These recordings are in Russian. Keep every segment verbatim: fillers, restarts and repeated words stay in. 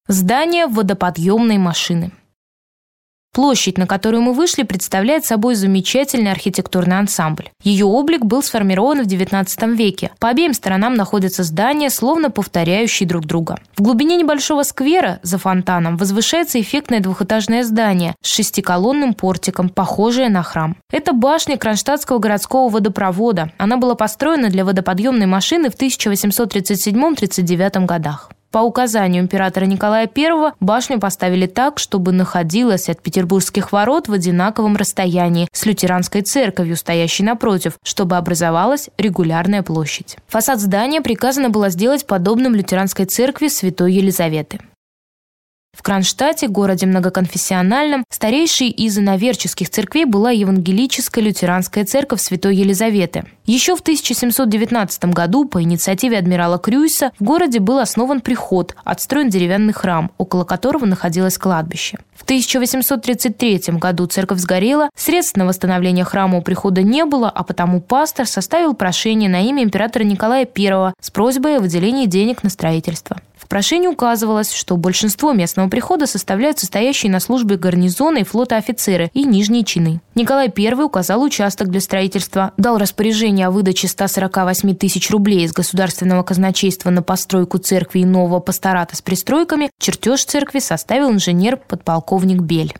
Здание водоподъемной машины. Площадь, на которую мы вышли, представляет собой замечательный архитектурный ансамбль. Ее облик был сформирован в девятнадцатом веке. По обеим сторонам находятся здания, словно повторяющие друг друга. В глубине небольшого сквера, за фонтаном, возвышается эффектное двухэтажное здание с шестиколонным портиком, похожее на храм. Это башня Кронштадтского городского водопровода. Она была построена для водоподъемной машины в тысяча восемьсот тридцать седьмом — тридцать девятом годах. По указанию императора Николая Первого башню поставили так, чтобы находилась от Петербургских ворот в одинаковом расстоянии с лютеранской церковью, стоящей напротив, чтобы образовалась регулярная площадь. Фасад здания приказано было сделать подобным лютеранской церкви Святой Елизаветы. В Кронштадте, городе многоконфессиональном, старейшей из иноверческих церквей была Евангелическая лютеранская церковь Святой Елизаветы. Еще в тысяча семьсот девятнадцатом году по инициативе адмирала Крюйса в городе был основан приход, отстроен деревянный храм, около которого находилось кладбище. В тысяча восемьсот тридцать третьем году церковь сгорела, средств на восстановление храма у прихода не было, а потому пастор составил прошение на имя императора Николая Первого с просьбой о выделении денег на строительство. В прошении указывалось, что большинство местного прихода составляют состоящие на службе гарнизона и флота офицеры и нижние чины. Николай Первый указал участок для строительства, дал распоряжение о выдаче ста сорока восьми тысяч рублей из государственного казначейства на постройку церкви и нового пастората с пристройками. Чертеж церкви составил инженер-подполковник Бель.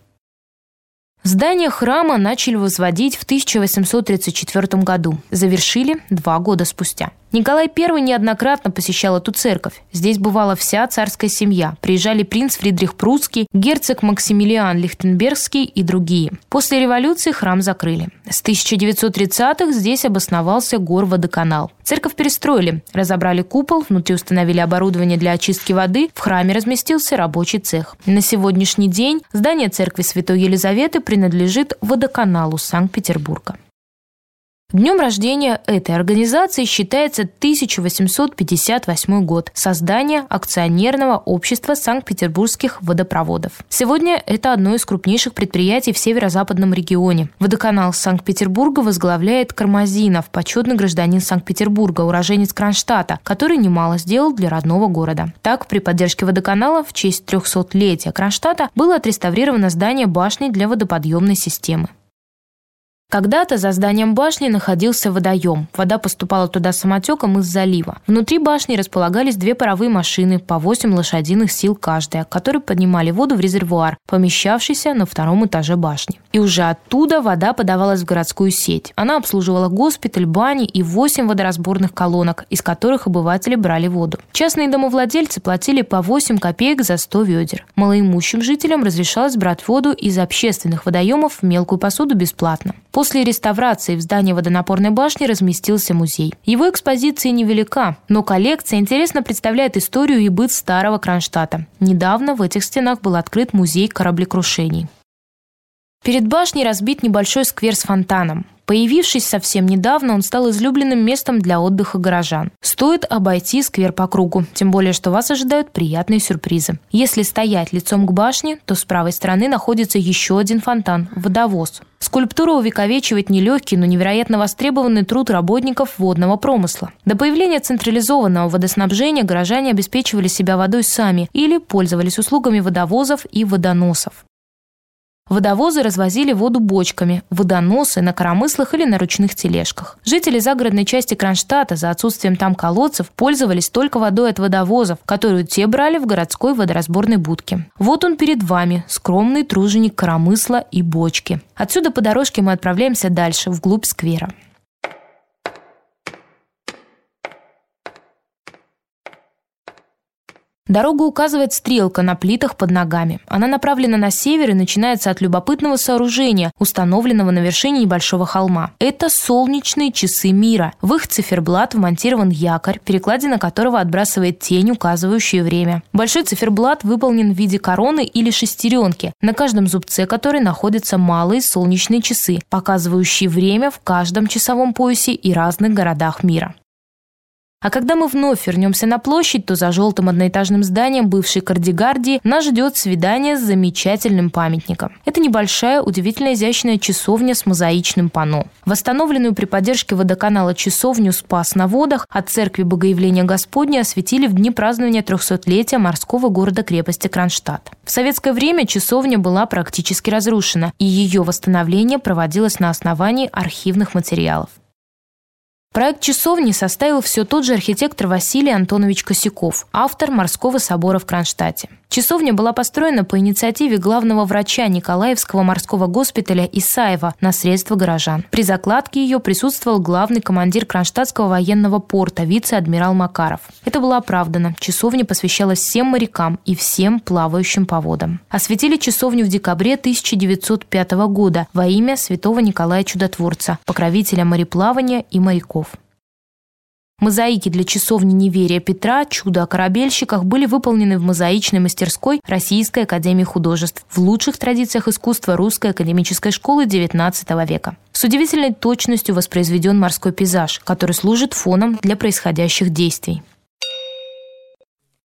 Здание храма начали возводить в тысяча восемьсот тридцать четвёртом году. Завершили два года спустя. Николай Первый неоднократно посещал эту церковь. Здесь бывала вся царская семья. Приезжали принц Фридрих Прусский, герцог Максимилиан Лихтенбергский и другие. После революции храм закрыли. С тысяча девятьсот тридцатых здесь обосновался горводоканал. Церковь перестроили, разобрали купол, внутри установили оборудование для очистки воды, в храме разместился рабочий цех. На сегодняшний день здание церкви Святой Елизаветы принадлежит водоканалу Санкт-Петербурга. Днем рождения этой организации считается тысяча восемьсот пятьдесят восьмой год – создание акционерного общества Санкт-Петербургских водопроводов. Сегодня это одно из крупнейших предприятий в северо-западном регионе. Водоканал Санкт-Петербурга возглавляет Кармазинов, почетный гражданин Санкт-Петербурга, уроженец Кронштадта, который немало сделал для родного города. Так, при поддержке водоканала в честь трехсотлетия Кронштадта было отреставрировано здание башни для водоподъемной системы. Когда-то за зданием башни находился водоем. Вода поступала туда самотеком из залива. Внутри башни располагались две паровые машины по восемь лошадиных сил каждая, которые поднимали воду в резервуар, помещавшийся на втором этаже башни. И уже оттуда вода подавалась в городскую сеть. Она обслуживала госпиталь, бани и восемь водоразборных колонок, из которых обыватели брали воду. Частные домовладельцы платили по восемь копеек за сто ведер. Малоимущим жителям разрешалось брать воду из общественных водоемов в мелкую посуду бесплатно. После реставрации в здании водонапорной башни разместился музей. Его экспозиция невелика, но коллекция интересно представляет историю и быт старого Кронштадта. Недавно в этих стенах был открыт музей кораблекрушений. Перед башней разбит небольшой сквер с фонтаном. Появившись совсем недавно, он стал излюбленным местом для отдыха горожан. Стоит обойти сквер по кругу, тем более, что вас ожидают приятные сюрпризы. Если стоять лицом к башне, то с правой стороны находится еще один фонтан – водовоз. Скульптура увековечивает нелегкий, но невероятно востребованный труд работников водного промысла. До появления централизованного водоснабжения горожане обеспечивали себя водой сами или пользовались услугами водовозов и водоносов. Водовозы развозили воду бочками, водоносы на коромыслах или на ручных тележках. Жители загородной части Кронштадта за отсутствием там колодцев пользовались только водой от водовозов, которую те брали в городской водоразборной будке. Вот он перед вами, скромный труженик коромысла и бочки. Отсюда по дорожке мы отправляемся дальше, вглубь сквера. Дорогу указывает стрелка на плитах под ногами. Она направлена на север и начинается от любопытного сооружения, установленного на вершине небольшого холма. Это солнечные часы мира. В их циферблат вмонтирован якорь, перекладина которого отбрасывает тень, указывающую время. Большой циферблат выполнен в виде короны или шестеренки, на каждом зубце которой находятся малые солнечные часы, показывающие время в каждом часовом поясе и разных городах мира. А когда мы вновь вернемся на площадь, то за желтым одноэтажным зданием бывшей Кардигардии нас ждет свидание с замечательным памятником. Это небольшая, удивительно изящная часовня с мозаичным панно. Восстановленную при поддержке водоканала часовню «Спас на водах» от церкви Богоявления Господня осветили в дни празднования трехсотлетия морского города-крепости Кронштадт. В советское время часовня была практически разрушена, и ее восстановление проводилось на основании архивных материалов. Проект часовни составил все тот же архитектор Василий Антонович Косяков, автор Морского собора в Кронштадте. Часовня была построена по инициативе главного врача Николаевского морского госпиталя Исаева на средства горожан. При закладке ее присутствовал главный командир Кронштадтского военного порта, вице-адмирал Макаров. Это было оправдано. Часовня посвящалась всем морякам и всем плавающим по водам. Осветили часовню в декабре тысяча девятьсот пятого года во имя святого Николая Чудотворца, покровителя мореплавания и моряков. Мозаики для часовни Неверия Петра «Чудо о корабельщиках» были выполнены в мозаичной мастерской Российской академии художеств в лучших традициях искусства Русской академической школы девятнадцатого века. С удивительной точностью воспроизведен морской пейзаж, который служит фоном для происходящих действий.